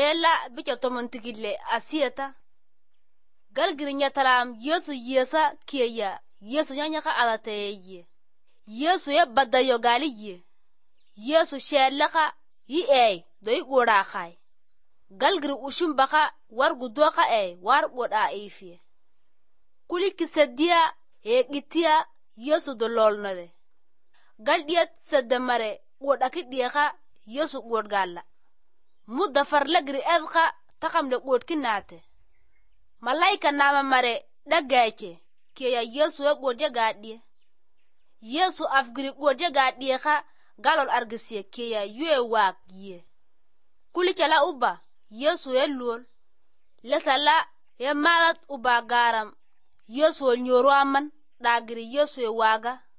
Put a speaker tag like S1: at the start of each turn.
S1: ela bicha tomontigile asieta galgirinya talam Yesu yesa kiya Yesu nyanya ka alateye Yesu ye badayo galiye Yesu shelaka yi do yi gora khai galgiri ushum baka wargu doka war goda ifie kuli kisedia gitia Yesu do lolnade galdiet sedamare goda kidiaka Yesu god galla mudda farlagri edka takamle god kinate malaika nama mare dagache kiya Yesu e godya gadie Yesu afgri godya gadie ka galol argisiye kiya yue wak ye kuli chala uba Yesu e lol lesala e malat uba garam Yesu nyoro aman dagri Yesu e waga